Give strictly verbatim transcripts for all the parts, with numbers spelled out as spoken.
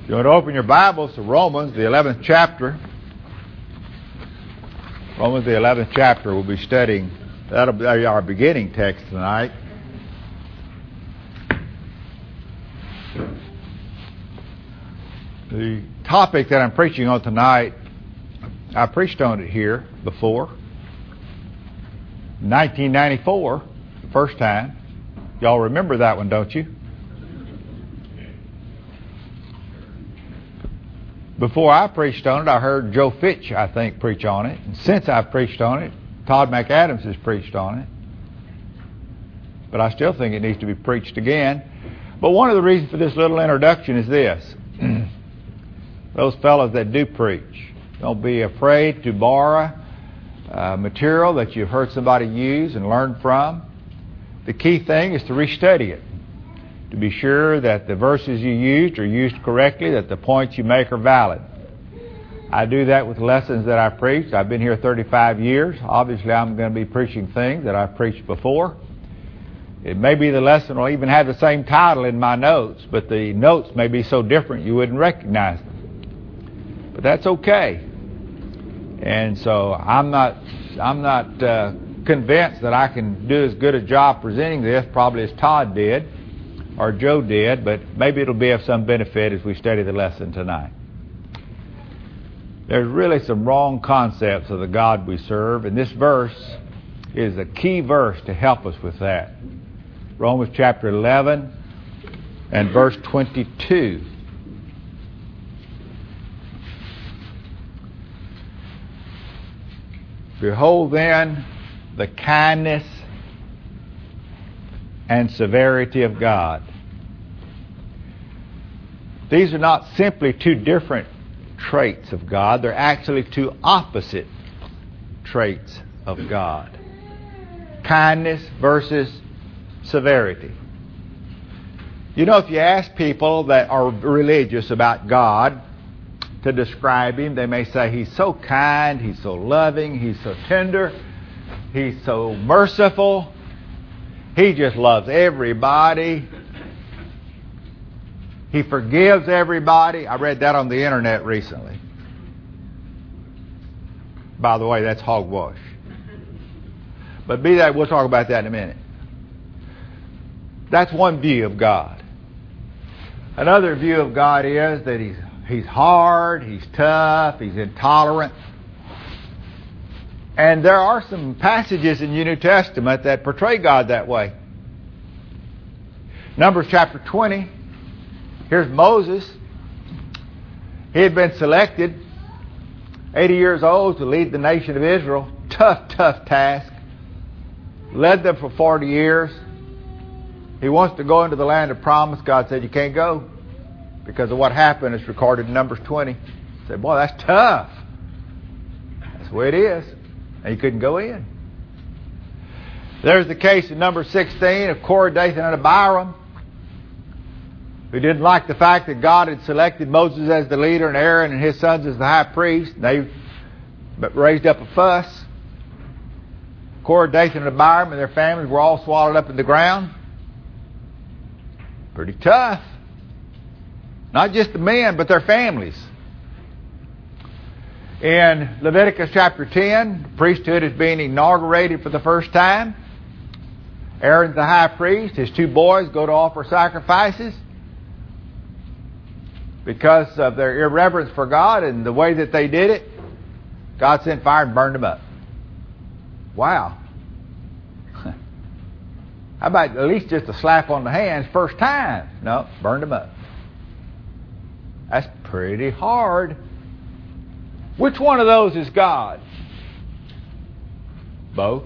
You want to open your Bibles to Romans, the eleventh chapter. Romans, the eleventh chapter, we'll be studying. That'll be our beginning text tonight. The topic that I'm preaching on tonight, I preached on it here before. nineteen ninety-four, the first time. Y'all remember that one, don't you? Before I preached on it, I heard Joe Fitch, I think, preach on it. And since I've preached on it, Todd McAdams has preached on it. But I still think it needs to be preached again. But one of the reasons for this little introduction is this. Those fellows that do preach, don't be afraid to borrow uh, material that you've heard somebody use and learn from. The key thing is to restudy it, to be sure that the verses you used are used correctly, that the points you make are valid. I do that with lessons that I preach. I've been here thirty-five years. Obviously, I'm going to be preaching things that I've preached before. It may be the lesson will even have the same title in my notes, but the notes may be so different you wouldn't recognize them. But that's okay. And so I'm not, I'm not uh, convinced that I can do as good a job presenting this probably as Todd did or Joe did, but maybe it'll be of some benefit as we study the lesson tonight. There's really some wrong concepts of the God we serve, and this verse is a key verse to help us with that. Romans chapter eleven and verse twenty-two. Behold then the kindness and severity of God. These are not simply two different traits of God. They're actually two opposite traits of God. Kindness versus severity. You know, if you ask people that are religious about God to describe Him, they may say He's so kind, He's so loving, He's so tender, He's so merciful, He just loves everybody, He forgives everybody. I read that on the internet recently. By the way, that's hogwash. But be that, we'll talk about that in a minute. That's one view of God. Another view of God is that He's He's hard, He's tough, He's intolerant. And there are some passages in the New Testament that portray God that way. Numbers chapter twenty. Here's Moses. He had been selected, eighty years old, to lead the nation of Israel. Tough, tough task. Led them for forty years. He wants to go into the land of promise. God said, you can't go because of what happened. It's recorded in Numbers twenty. He said, boy, that's tough. That's the way it is. And he couldn't go in. There's the case in Numbers sixteen of Korah, Dathan, and Abiram, who didn't like the fact that God had selected Moses as the leader and Aaron and his sons as the high priest. They raised up a fuss. Korah, Dathan, and Abiram and their families were all swallowed up in the ground. Pretty tough. Not just the men, but their families. In Leviticus chapter ten, the priesthood is being inaugurated for the first time. Aaron's the high priest. His two boys go to offer sacrifices. Because of their irreverence for God and the way that they did it, God sent fire and burned them up. Wow. How about at least just a slap on the hands first time? No, burned them up. That's pretty hard. Which one of those is God? Both.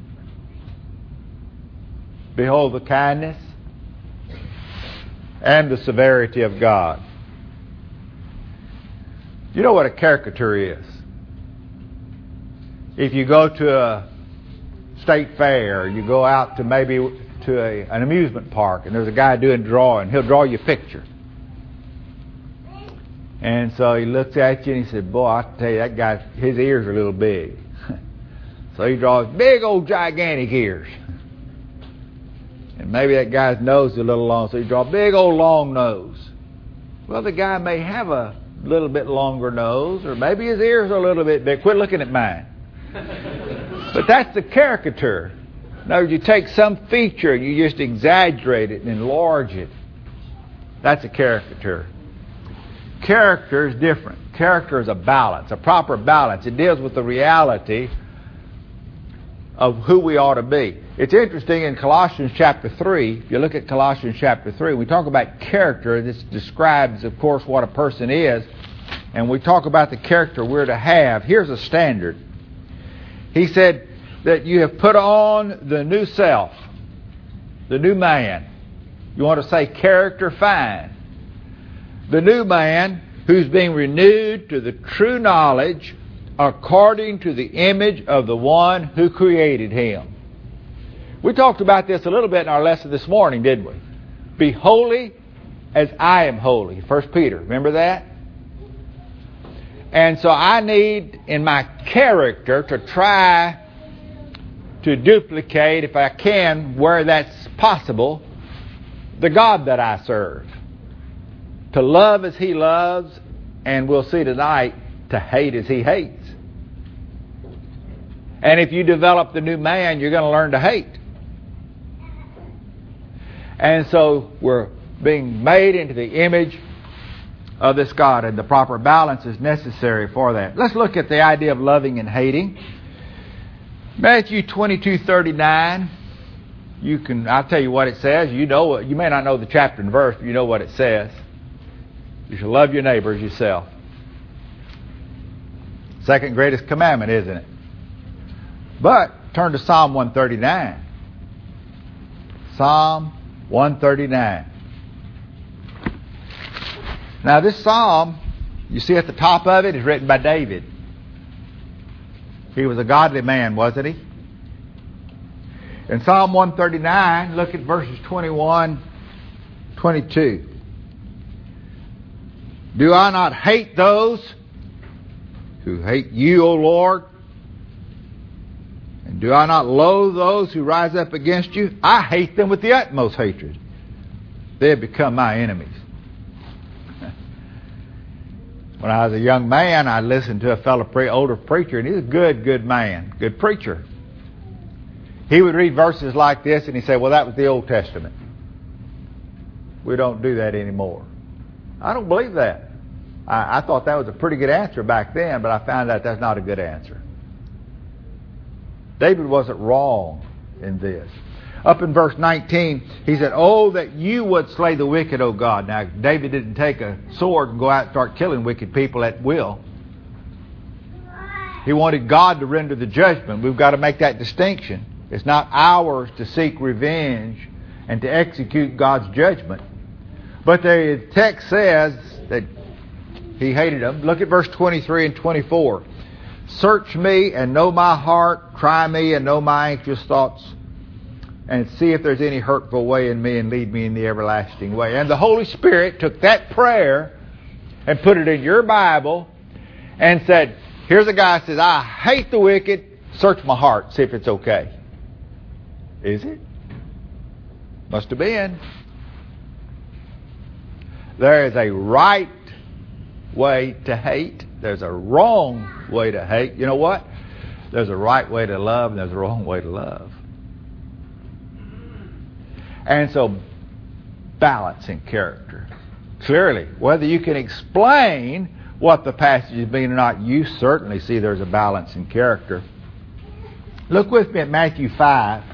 Behold the kindness and the severity of God. You know what a caricature is? If you go to a state fair, you go out to maybe to a, an amusement park, and there's a guy doing drawing. He'll draw you a picture. And so he looks at you and he said, boy, I tell you, that guy, his ears are a little big. So he draws big old gigantic ears. And maybe that guy's nose is a little long, so he draws a big old long nose. Well, the guy may have a little bit longer nose, or maybe his ears are a little bit big. Quit looking at mine. But that's the caricature. In other words, you take some feature and you just exaggerate it and enlarge it. That's a caricature. Character is different. Character is a balance, a proper balance. It deals with the reality of who we ought to be. It's interesting in Colossians chapter three, if you look at Colossians chapter three, we talk about character. This describes, of course, what a person is. And we talk about the character we're to have. Here's a standard. He said that you have put on the new self, the new man. You want to say character? Fine. The new man who's being renewed to the true knowledge according to the image of the one who created him. We talked about this a little bit in our lesson this morning, didn't we? Be holy as I am holy. First Peter, remember that? And so I need in my character to try to duplicate, if I can, where that's possible, the God that I serve. To love as He loves, and we'll see tonight, to hate as He hates. And if you develop the new man, you're going to learn to hate. And so we're being made into the image of this God, and the proper balance is necessary for that. Let's look at the idea of loving and hating. Matthew twenty-two thirty-nine. You can, I'll tell you what it says. You know, you may not know the chapter and verse, but you know what it says. You shall love your neighbor as yourself. Second greatest commandment, isn't it? But turn to Psalm one thirty-nine. Psalm one thirty-nine. Now this psalm, you see at the top of it, is written by David. He was a godly man, wasn't he? In Psalm one thirty-nine, look at verses twenty-one, twenty-two. Do I not hate those who hate you, O Lord? And do I not loathe those who rise up against you? I hate them with the utmost hatred. They have become my enemies. When I was a young man, I listened to a fellow pre- older preacher, and he's a good, good man, good preacher. He would read verses like this, and he'd say, well, that was the Old Testament. We don't do that anymore. I don't believe that. I, I thought that was a pretty good answer back then, but I found out that's not a good answer. David wasn't wrong in this. Up in verse nineteen, he said, oh, that you would slay the wicked, O God. Now, David didn't take a sword and go out and start killing wicked people at will. He wanted God to render the judgment. We've got to make that distinction. It's not ours to seek revenge and to execute God's judgment. But the text says that He hated them. Look at verse twenty-three and twenty-four. Search me and know my heart. Try me and know my anxious thoughts. And see if there's any hurtful way in me, and lead me in the everlasting way. And the Holy Spirit took that prayer and put it in your Bible and said, here's a guy who says, I hate the wicked. Search my heart. See if it's okay. Is it? Must have been. There is a right way to hate. There's a wrong way to hate. You know what? There's a right way to love and there's a wrong way to love. And so, balance in character. Clearly, whether you can explain what the passage is meaning or not, you certainly see there's a balance in character. Look with me at Matthew five.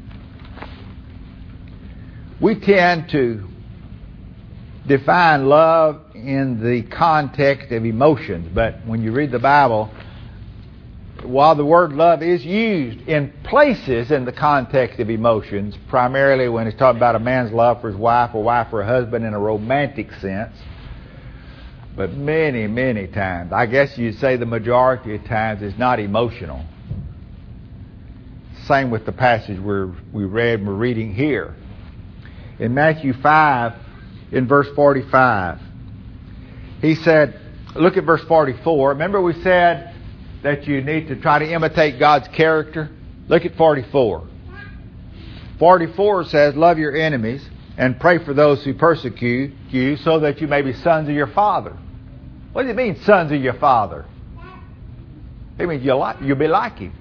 We tend to define love in the context of emotions, but when you read the Bible, while the word love is used in places in the context of emotions, primarily when it's talking about a man's love for his wife or wife for a husband in a romantic sense, but many, many times, I guess you'd say the majority of times, it's not emotional. Same with the passage we're, we read and we're reading here. In Matthew five, in verse forty-five, he said, look at verse forty-four. Remember we said that you need to try to imitate God's character? Look at forty-four. forty-four says, love your enemies. and pray for those who persecute you, so that you may be sons of your Father. What does it mean, sons of your Father? It means you'll, like, you'll be like Him.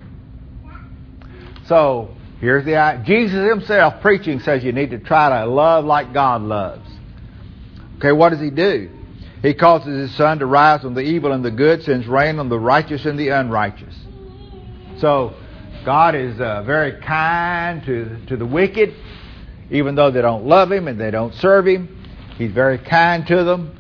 So, here's the idea. Jesus Himself preaching says you need to try to love like God loves. Okay, what does He do? He causes His sun to rise on the evil and the good, sends rain on the righteous and the unrighteous. So, God is uh, very kind to, to the wicked, even though they don't love Him and they don't serve Him. He's very kind to them.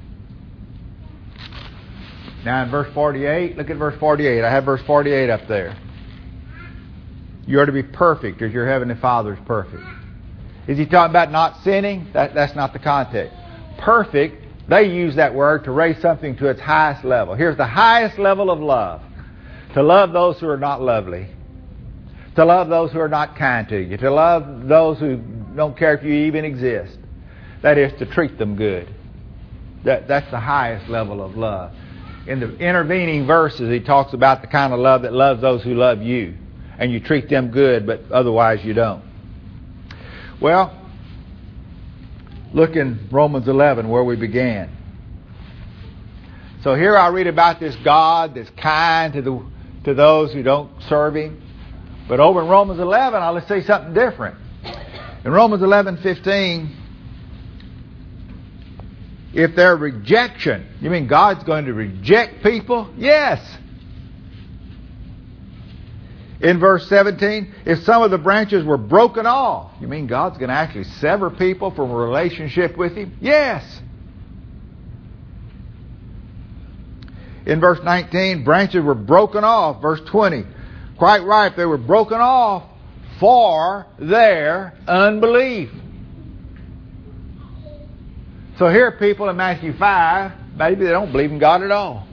Now in verse forty-eight, look at verse forty-eight. I have verse forty-eight up there. You are to be perfect as your Heavenly Father is perfect. Is He talking about not sinning? That, that's not the context. Perfect, they use that word to raise something to its highest level. Here's the highest level of love. To love those who are not lovely. To love those who are not kind to you. To love those who don't care if you even exist. That is, to treat them good. That, that's the highest level of love. In the intervening verses, he talks about the kind of love that loves those who love you. And you treat them good, but otherwise you don't. Well, look in Romans eleven where we began. So here I read about this God that's kind to the to those who don't serve Him. But over in Romans eleven, I'll say something different. In Romans eleven fifteen, if their rejection, you mean God's going to reject people? Yes. In verse seventeen, if some of the branches were broken off, you mean God's going to actually sever people from a relationship with Him? Yes. In verse nineteen, branches were broken off. Verse twenty, quite right, they were broken off for their unbelief. So here people in Matthew five, maybe they don't believe in God at all.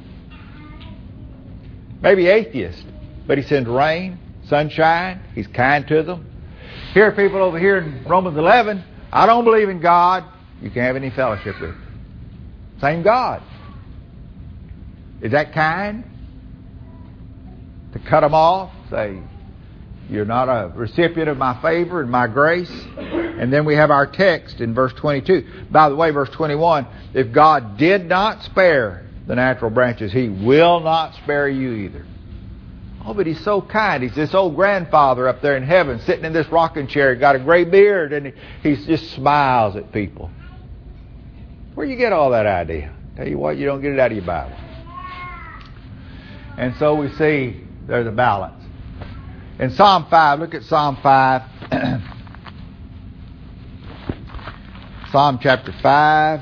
Maybe atheists. But He sends rain, sunshine. He's kind to them. Here are people over here in Romans eleven. I don't believe in God. You can't have any fellowship with them. Same God. Is that kind? To cut them off? Say, you're not a recipient of my favor and my grace? And then we have our text in verse twenty-two. By the way, verse twenty-one, if God did not spare the natural branches, He will not spare you either. Oh, but He's so kind. He's this old grandfather up there in heaven, sitting in this rocking chair, got a gray beard, and he just smiles at people. Where you get all that idea? Tell you what, you don't get it out of your Bible. And so we see there's a balance. In Psalm five, look at Psalm five. Psalm chapter five.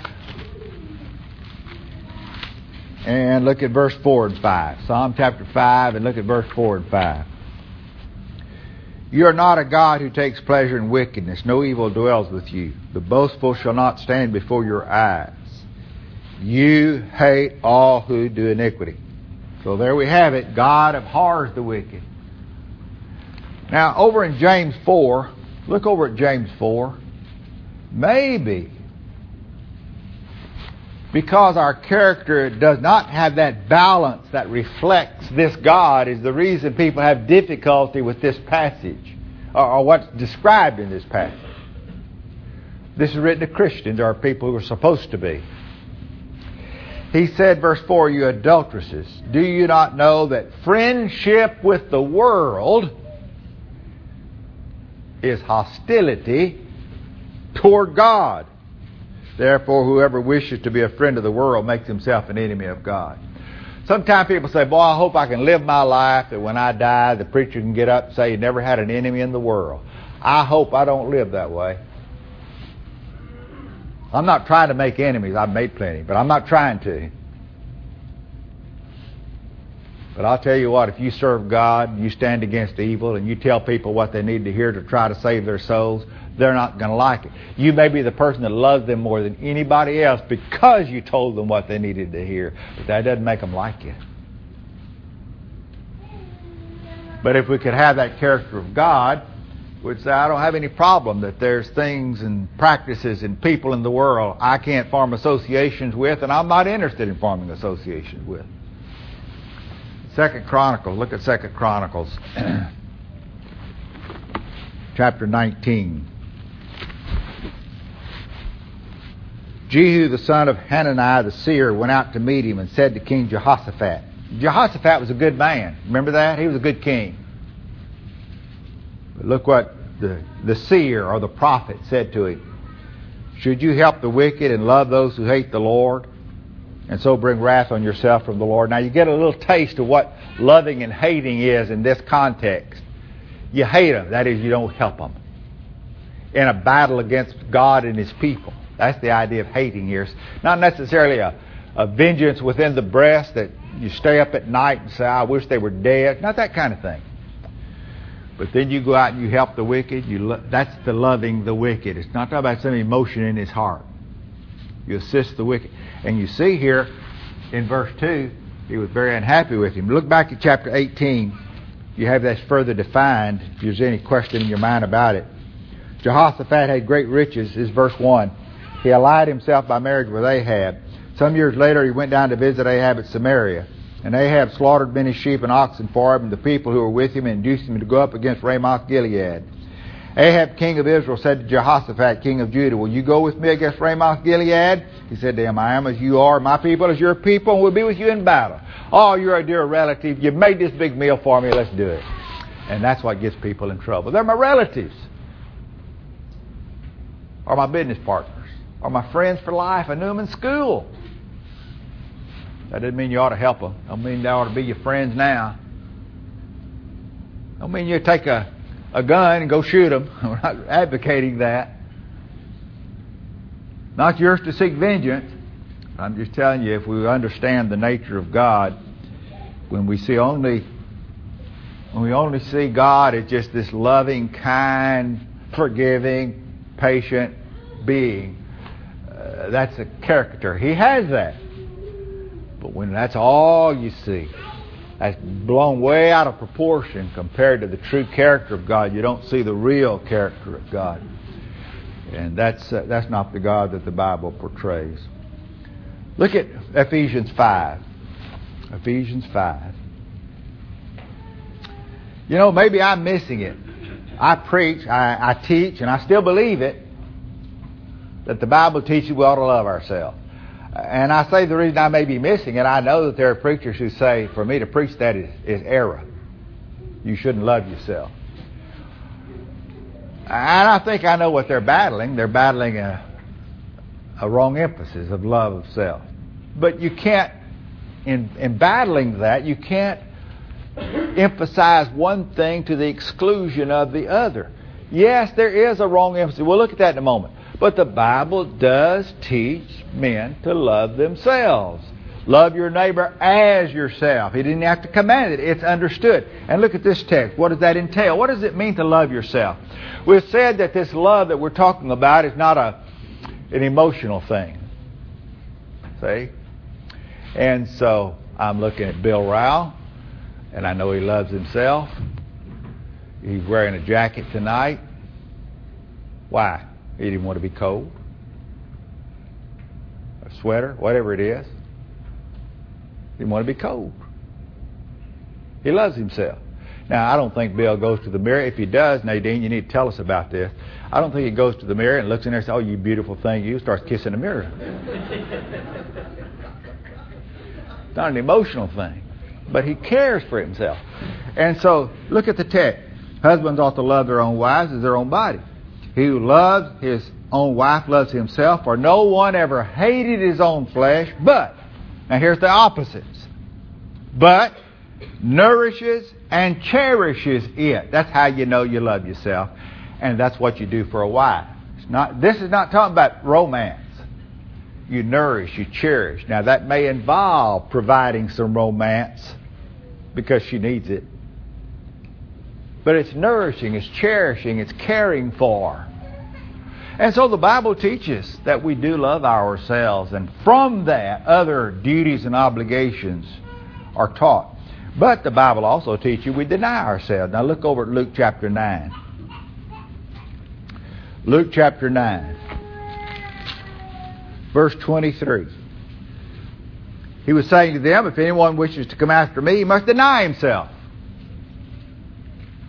And look at verse four and five. Psalm chapter five, and look at verse four and five. You are not a God who takes pleasure in wickedness. No evil dwells with you. The boastful shall not stand before your eyes. You hate all who do iniquity. So there we have it. God abhors the wicked. Now, over in James four, look over at James four. Maybe because our character does not have that balance that reflects this God is the reason people have difficulty with this passage, or, or what's described in this passage. This is written to Christians, or people who are supposed to be. He said, verse four, you adulteresses, do you not know that friendship with the world is hostility toward God? Therefore, whoever wishes to be a friend of the world makes himself an enemy of God. Sometimes people say, boy, I hope I can live my life that when I die, the preacher can get up and say, you never had an enemy in the world. I hope I don't live that way. I'm not trying to make enemies. I've made plenty, but I'm not trying to. But I'll tell you what, if you serve God, you stand against evil, and you tell people what they need to hear to try to save their souls, they're not going to like it. You may be the person that loves them more than anybody else because you told them what they needed to hear, but that doesn't make them like you. But if we could have that character of God, we'd say, I don't have any problem that there's things and practices and people in the world I can't form associations with, and I'm not interested in forming associations with. Second Chronicles, look at Second Chronicles, chapter nineteen. Jehu the son of Hananiah the seer went out to meet him and said to King Jehoshaphat. Jehoshaphat was a good man. Remember that? He was a good king. But look what the, the seer or the prophet said to him. Should you help the wicked and love those who hate the Lord, and so bring wrath on yourself from the Lord? Now you get a little taste of what loving and hating is in this context. You hate them. That is, you don't help them. In a battle against God and His people. That's the idea of hating here. It's not necessarily a, a vengeance within the breast that you stay up at night and say, I wish they were dead. Not that kind of thing. But then you go out and you help the wicked. You lo- that's the loving the wicked. It's not talking about some emotion in his heart. You assist the wicked. And you see here in verse two, he was very unhappy with him. Look back at chapter eighteen. You have that further defined if there's any question in your mind about it. Jehoshaphat had great riches, is verse one. He allied himself by marriage with Ahab. Some years later he went down to visit Ahab at Samaria. And Ahab slaughtered many sheep and oxen for him and the people who were with him, and induced him to go up against Ramoth Gilead. Ahab, king of Israel, said to Jehoshaphat, king of Judah, will you go with me against Ramoth Gilead? He said to him, I am as you are, my people as your people, and we'll be with you in battle. Oh, you're a dear relative. You've made this big meal for me. Let's do it. And that's what gets people in trouble. They're my relatives. Or my business partners. Or my friends for life. I knew them in school. That doesn't mean you ought to help them. Don't mean they ought to be your friends now. Don't mean you take a, a gun and go shoot them. We're not advocating that. Not yours to seek vengeance. I'm just telling you, if we understand the nature of God, when we see only, when we only see God as just this loving, kind, forgiving, patient being, uh, that's a caricature. He has that. But when that's all you see, that's blown way out of proportion compared to the true character of God. You don't see the real character of God. And that's uh, that's not the God that the Bible portrays. Look at Ephesians five. Ephesians five. You know, maybe I'm missing it. I preach, I, I teach, and I still believe it, that the Bible teaches we ought to love ourselves. And I say the reason I may be missing it, I know that there are preachers who say, for me to preach that is, is error. You shouldn't love yourself. And I think I know what they're battling. They're battling a, a wrong emphasis of love of self. But you can't, in, in battling that, you can't emphasize one thing to the exclusion of the other. Yes, there is a wrong emphasis. We'll look at that in a moment. But the Bible does teach men to love themselves. Love your neighbor as yourself. He didn't have to command it. It's understood. And look at this text. What does that entail? What does it mean to love yourself? We've said that this love that we're talking about is not a an emotional thing. See? And so I'm looking at Bill Rao, and I know he loves himself. He's wearing a jacket tonight. Why? He didn't want to be cold. A sweater, whatever it is. He didn't want to be cold. He loves himself. Now, I don't think Bill goes to the mirror. If he does, Nadine, you need to tell us about this. I don't think he goes to the mirror and looks in there and says, oh, you beautiful thing, you, starts kissing the mirror. It's not an emotional thing. But he cares for himself. And so, look at the text. Husbands ought to love their own wives as their own body. He who loves his own wife loves himself, for no one ever hated his own flesh, but, now here's the opposites, but nourishes and cherishes it. That's how you know you love yourself, and that's what you do for a wife. It's not. This is not talking about romance. You nourish, you cherish. Now that may involve providing some romance because she needs it. But it's nourishing, it's cherishing, it's caring for. And so the Bible teaches that we do love ourselves. And from that, other duties and obligations are taught. But the Bible also teaches we deny ourselves. Now look over at Luke chapter nine. Luke chapter nine. Verse twenty-three. He was saying to them, if anyone wishes to come after me, he must deny himself.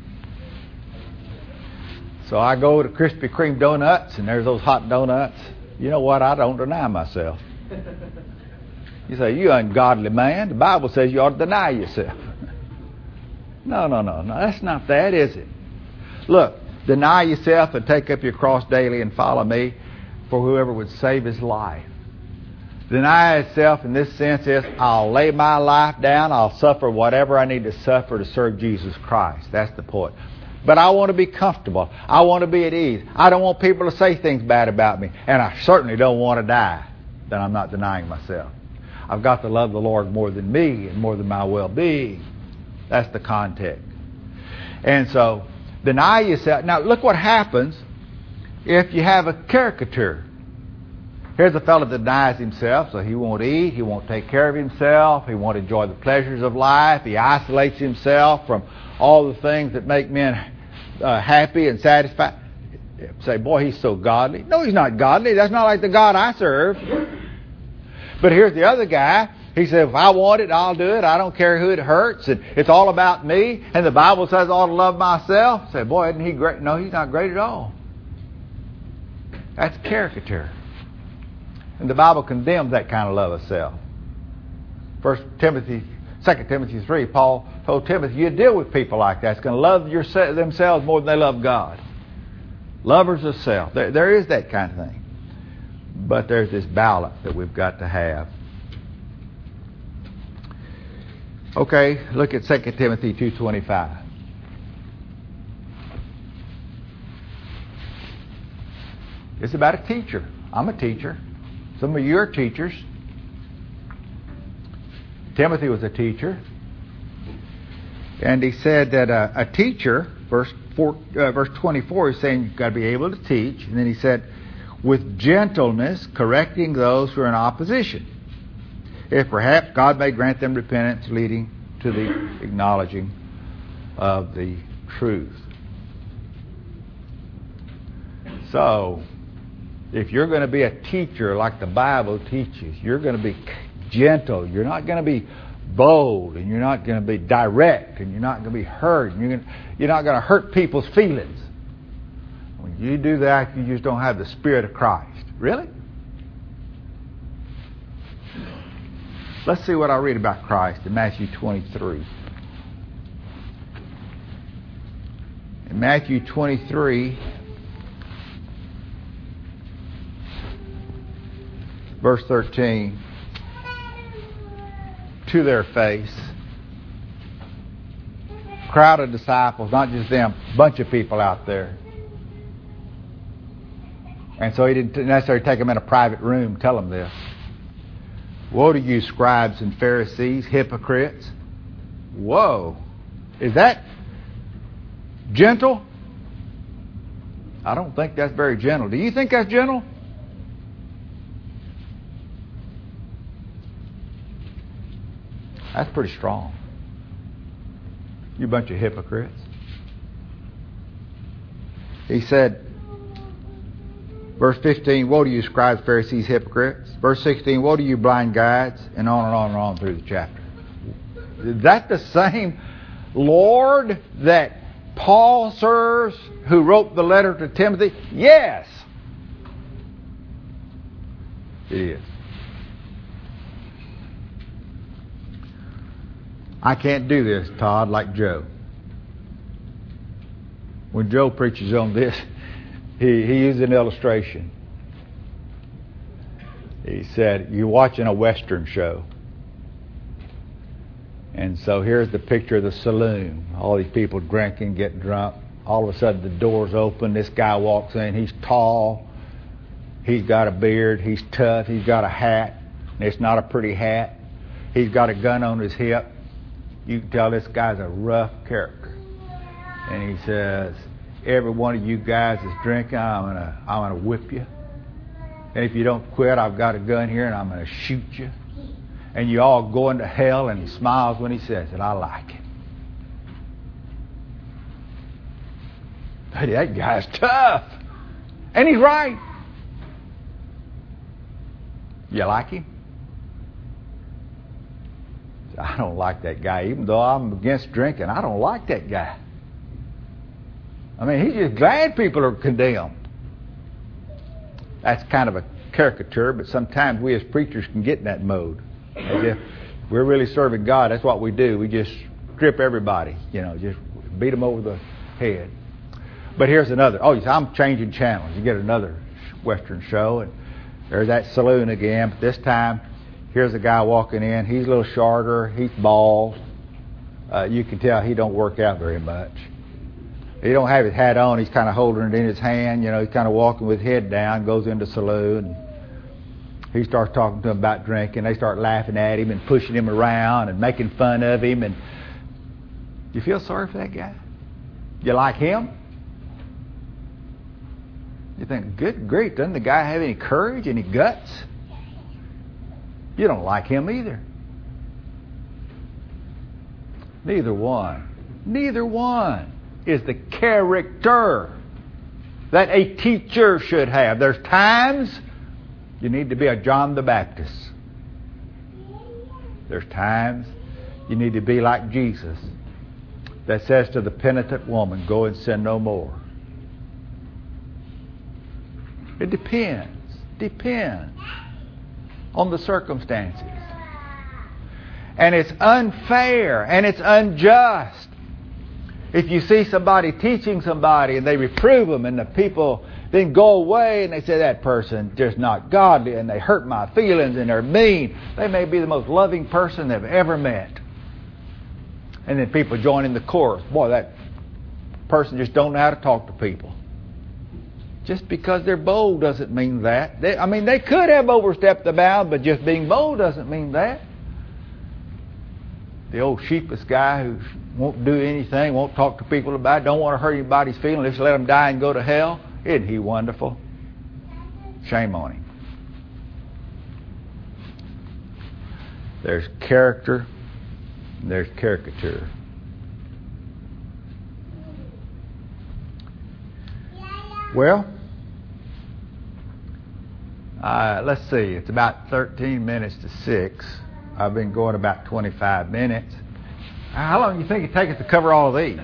So I go to Krispy Kreme Donuts, and there's those hot donuts. You know what? I don't deny myself. You say, you ungodly man. The Bible says you ought to deny yourself. No, no, no, no. That's not that, is it? Look, deny yourself and take up your cross daily and follow me, for whoever would save his life. Deny itself in this sense is, I'll lay my life down, I'll suffer whatever I need to suffer to serve Jesus Christ. That's the point. But I want to be comfortable. I want to be at ease. I don't want people to say things bad about me. And I certainly don't want to die. Then I'm not denying myself. I've got to love the Lord more than me and more than my well-being. That's the context. And so, deny yourself. Now, look what happens if you have a caricature. Here's a fellow that denies himself, so he won't eat, he won't take care of himself, he won't enjoy the pleasures of life, he isolates himself from all the things that make men uh, happy and satisfied. Say, boy, he's so godly. No, he's not godly. That's not like the God I serve. But here's the other guy. He said, if I want it, I'll do it. I don't care who it hurts. And it's all about me. And the Bible says I ought to love myself. Say, boy, isn't he great? No, he's not great at all. That's caricature. And the Bible condemns that kind of love of self. First Timothy, Second Timothy three, Paul told Timothy, you deal with people like that. It's going to love yourself, themselves more than they love God. Lovers of self. There, there is that kind of thing. But there's this balance that we've got to have. Okay, look at Second Timothy two twenty-five. It's about a teacher. I'm a teacher. Some of you are teachers. Timothy was a teacher. And he said that a, a teacher, verse four, uh, verse twenty-four, he's saying you've got to be able to teach. And then he said, with gentleness, correcting those who are in opposition, if perhaps God may grant them repentance leading to the acknowledging of the truth. So, if you're going to be a teacher like the Bible teaches, you're going to be gentle. You're not going to be bold, and you're not going to be direct, and you're not going to be hurt. And you're, going to, you're not going to hurt people's feelings. When you do that, you just don't have the Spirit of Christ. Really? Let's see what I read about Christ in Matthew twenty-three. In Matthew twenty-three, verse thirteen, to their face, crowd of disciples, not just them, bunch of people out there. And so he didn't necessarily take them in a private room, tell them this. Woe to you, scribes and Pharisees, hypocrites. Whoa. Is that gentle? I don't think that's very gentle. Do you think that's gentle? That's pretty strong. You bunch of hypocrites. He said, verse fifteen, woe to you, scribes, Pharisees, hypocrites. Verse sixteen, woe to you, blind guides, and on and on and on through the chapter. Is that the same Lord that Paul serves, who wrote the letter to Timothy? Yes. It is. I can't do this, Todd, like Joe. When Joe preaches on this, he, he used an illustration. He said, you're watching a Western show. And so here's the picture of the saloon. All these people drinking, getting drunk. All of a sudden the doors open. This guy walks in. He's tall. He's got a beard. He's tough. He's got a hat. And it's not a pretty hat. He's got a gun on his hip. You can tell this guy's a rough character. And he says, every one of you guys is drinking, I'm gonna I'm gonna whip you. And if you don't quit, I've got a gun here and I'm gonna shoot you. And you all go into hell. And he smiles when he says it. I like it. But that guy's tough. And he's right. You like him? I don't like that guy. Even though I'm against drinking, I don't like that guy. I mean, he's just glad people are condemned. That's kind of a caricature, but sometimes we as preachers can get in that mode. As if we're really serving God. That's what we do. We just strip everybody, you know, just beat them over the head. But here's another. Oh, I'm changing channels. You get another Western show, and there's that saloon again. But this time, here's a guy walking in. He's a little shorter. He's bald. Uh, you can tell he don't work out very much. He don't have his hat on. He's kind of holding it in his hand. You know, he's kind of walking with his head down. Goes into the saloon. He starts talking to them about drinking. They start laughing at him and pushing him around and making fun of him. And you feel sorry for that guy? You like him? You think, good grief, doesn't the guy have any courage, any guts? You don't like him either. Neither one. Neither one is the character that a teacher should have. There's times you need to be a John the Baptist. There's times you need to be like Jesus, that says to the penitent woman, go and sin no more. It depends. Depends on the circumstances. And it's unfair and it's unjust if you see somebody teaching somebody and they reprove them and the people then go away and they say that person just not godly and they hurt my feelings and they're mean. They may be the most loving person they've ever met. And then people join in the chorus. Boy, that person just don't know how to talk to people. Just because they're bold doesn't mean that. They, I mean, they could have overstepped the bound, but just being bold doesn't mean that. The old sheepish guy who won't do anything, won't talk to people about it, don't want to hurt anybody's feelings, just let them die and go to hell. Isn't he wonderful? Shame on him. There's character, and there's caricature. Well, uh, let's see. It's about thirteen minutes to six. I've been going about twenty-five minutes. How long do you think it takes us to cover all of these?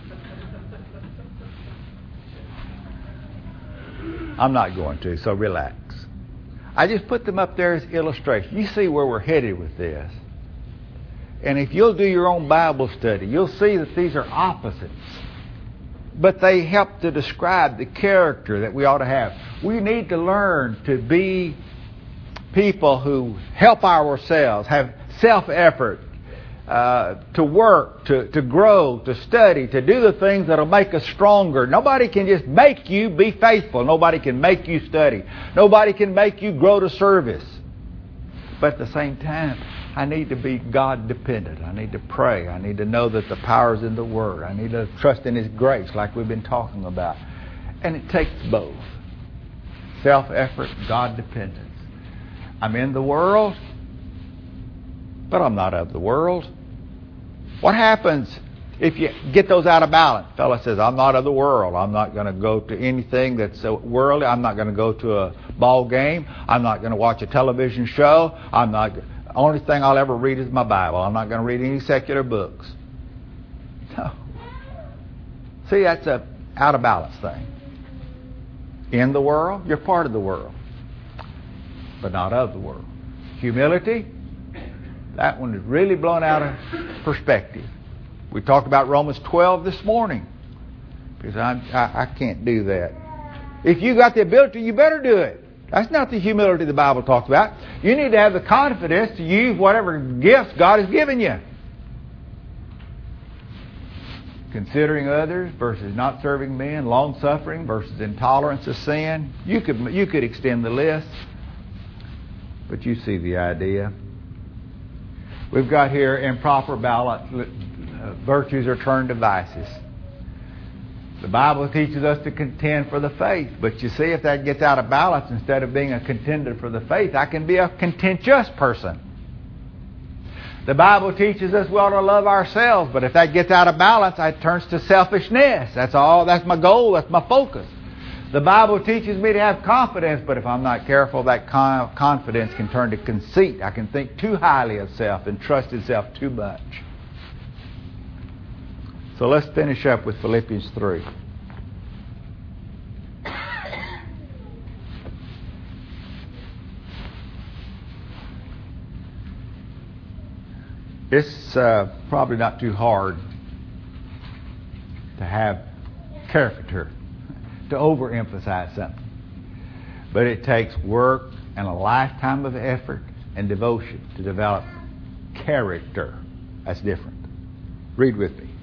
I'm not going to, so relax. I just put them up there as illustrations. You see where we're headed with this. And if you'll do your own Bible study, you'll see that these are opposites. But they help to describe the character that we ought to have. We need to learn to be people who help ourselves, have self-effort, uh, to work, to, to grow, to study, to do the things that will make us stronger. Nobody can just make you be faithful. Nobody can make you study. Nobody can make you grow to service. But at the same time, I need to be God dependent. I need to pray. I need to know that the power is in the Word. I need to trust in His grace like we've been talking about. And it takes both. Self-effort, God dependence. I'm in the world, but I'm not of the world. What happens if you get those out of balance? The fellow says, I'm not of the world. I'm not going to go to anything that's worldly. I'm not going to go to a ball game. I'm not going to watch a television show. I'm not. The only thing I'll ever read is my Bible. I'm not going to read any secular books. No. See, that's a out of balance thing. In the world, you're part of the world, but not of the world. Humility, that one is really blown out of perspective. We talked about Romans twelve this morning. Because I'm, I, I can't do that. If you got the ability, you better do it. That's not the humility the Bible talks about. You need to have the confidence to use whatever gifts God has given you. Considering others versus not serving men, long-suffering versus intolerance of sin. You could, you could extend the list. But you see the idea. We've got here improper balance. Uh, virtues are turned to vices. The Bible teaches us to contend for the faith. But you see, if that gets out of balance, instead of being a contender for the faith, I can be a contentious person. The Bible teaches us we ought to love ourselves. But if that gets out of balance, it turns to selfishness. That's all. That's my goal. That's my focus. The Bible teaches me to have confidence, but if I'm not careful, that confidence can turn to conceit. I can think too highly of self and trust in self too much. So let's finish up with Philippians three. It's uh, probably not too hard to have caricature, to overemphasize something. But it takes work and a lifetime of effort and devotion to develop character. That's different. Read with me.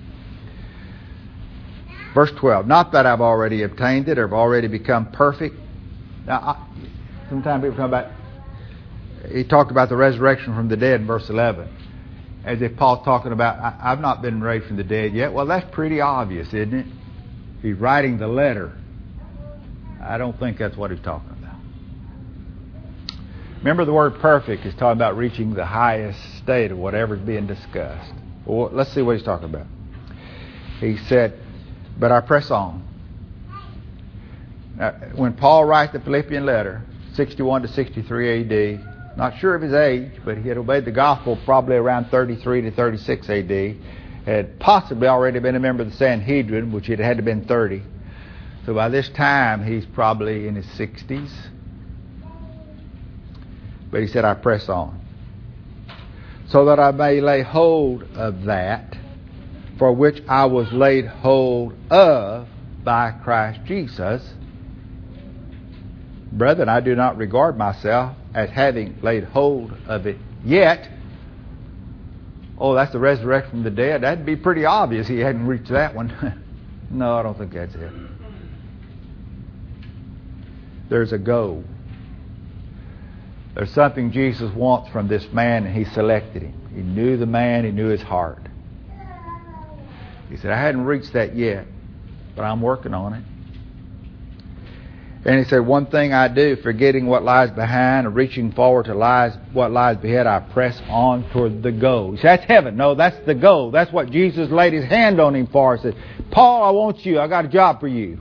Verse twelve. Not that I've already obtained it or have already become perfect. Now, I, sometimes people talk about, he talked about the resurrection from the dead in verse eleven. As if Paul's talking about, I, I've not been raised from the dead yet. Well, that's pretty obvious, isn't it? He's writing the letter. I don't think that's what he's talking about. Remember, the word perfect is talking about reaching the highest state of whatever's being discussed. Well, let's see what he's talking about. He said, but I press on. Now, when Paul writes the Philippian letter, sixty-one to sixty-three A D, not sure of his age, but he had obeyed the gospel probably around thirty-three to thirty-six A D, had possibly already been a member of the Sanhedrin, which it had to been thirty. So by this time, he's probably in his sixties. But he said, I press on, so that I may lay hold of that for which I was laid hold of by Christ Jesus. Brethren, I do not regard myself as having laid hold of it yet. Oh, that's the resurrection from the dead. That'd be pretty obvious he hadn't reached that one. No, I don't think that's it. There's a goal. There's something Jesus wants from this man, and he selected him. He knew the man, he knew his heart. He said, I hadn't reached that yet, but I'm working on it. And he said, one thing I do, forgetting what lies behind and reaching forward to lies, what lies ahead, I press on toward the goal. He said, that's heaven. No, that's the goal. That's what Jesus laid his hand on him for. He said, Paul, I want you. I got a job for you.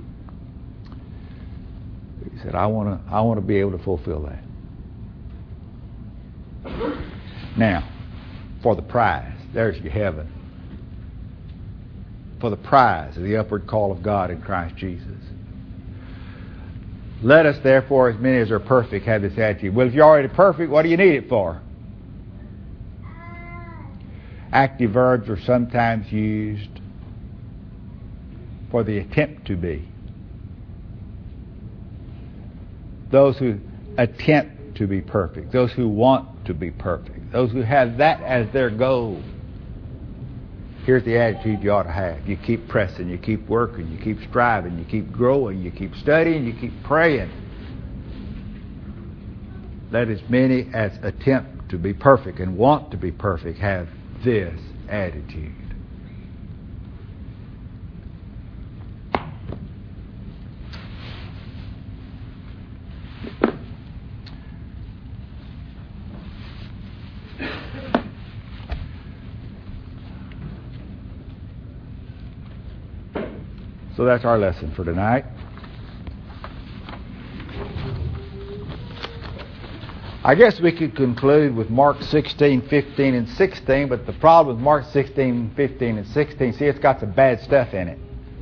He said, I want to I want to be able to fulfill that. Now, for the prize, there's your heaven. For the prize of the upward call of God in Christ Jesus. Let us, therefore, as many as are perfect, have this attitude. Well, if you're already perfect, what do you need it for? Active verbs are sometimes used for the attempt to be. Those who attempt to be perfect. Those who want to be perfect. Those who have that as their goal. Here's the attitude you ought to have. You keep pressing, you keep working, you keep striving, you keep growing, you keep studying, you keep praying. Let as many as attempt to be perfect and want to be perfect have this attitude. So that's our lesson for tonight. I guess we could conclude with Mark sixteen, fifteen, and sixteen, but the problem with Mark sixteen, fifteen, and sixteen, see, it's got some bad stuff in it.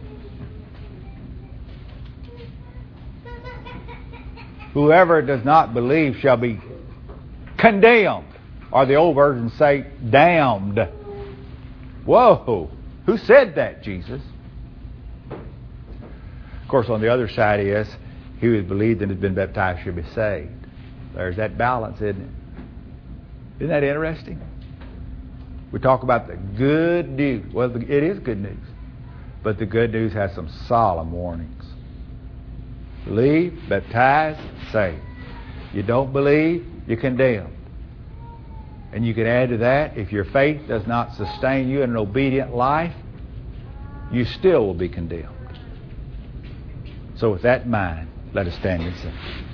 Whoever does not believe shall be condemned, or the old versions say damned. Whoa! Who said that, Jesus? Of course, on the other side is, he who has believed and has been baptized shall be saved. There's that balance, isn't it? Isn't that interesting? We talk about the good news. Well, it is good news. But the good news has some solemn warnings. Believe, baptize, saved. You don't believe, you're condemned. And you can add to that, if your faith does not sustain you in an obedient life, you still will be condemned. So with that in mind, let us stand and sing.